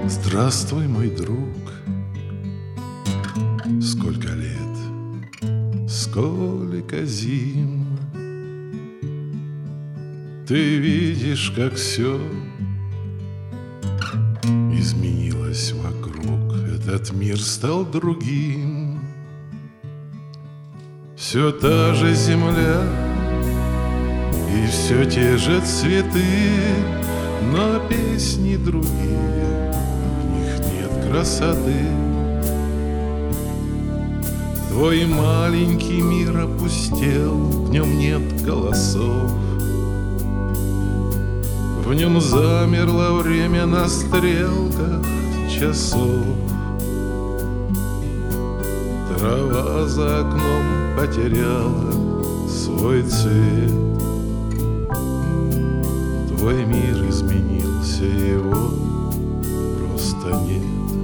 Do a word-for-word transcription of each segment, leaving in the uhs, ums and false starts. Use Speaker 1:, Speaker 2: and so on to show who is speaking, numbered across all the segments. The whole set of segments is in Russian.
Speaker 1: Здравствуй, мой друг. Сколько лет, сколько зим. Ты видишь, как все изменилось вокруг. Этот мир стал другим. Все та же земля и все те же цветы, но песни другие, в них нет красоты. Твой маленький мир опустел, в нем нет голосов. В нем замерло время на стрелках часов. Трава за окном потеряла свой цвет. Твой мир изменился, его просто нет.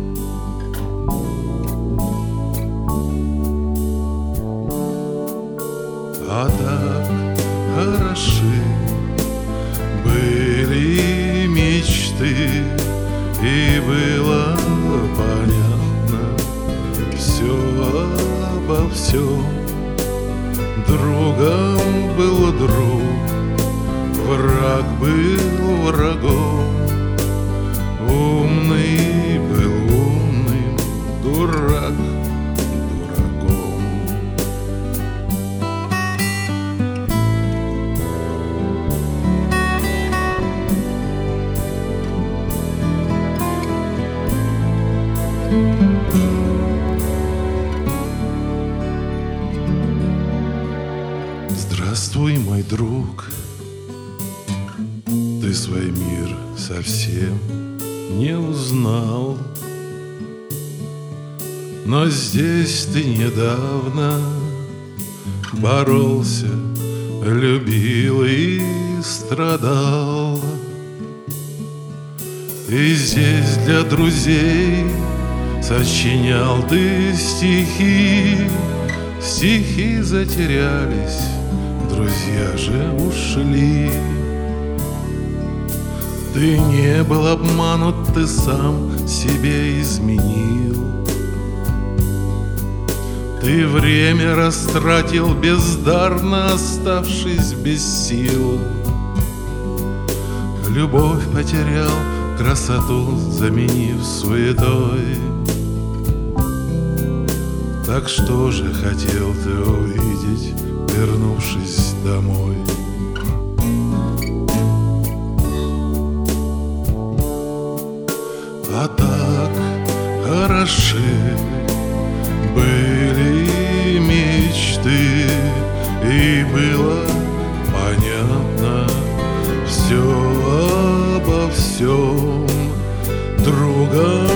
Speaker 1: А так хороши были мечты, и было понятно все обо всем. Другом был друг, враг был врагом. Умный был умным, дурак дураком. Здравствуй, мой друг. Ты свой мир совсем не узнал, но здесь ты недавно боролся, любил и страдал. И здесь для друзей сочинял ты стихи. Стихи затерялись, друзья же ушли. Ты не был обманут, ты сам себе изменил. Ты время растратил бездарно, оставшись без сил. Любовь потерял, красоту заменив суетой. Так что же хотел ты увидеть, вернувшись домой? А так хороши были мечты, и было понятно все обо всем. Друга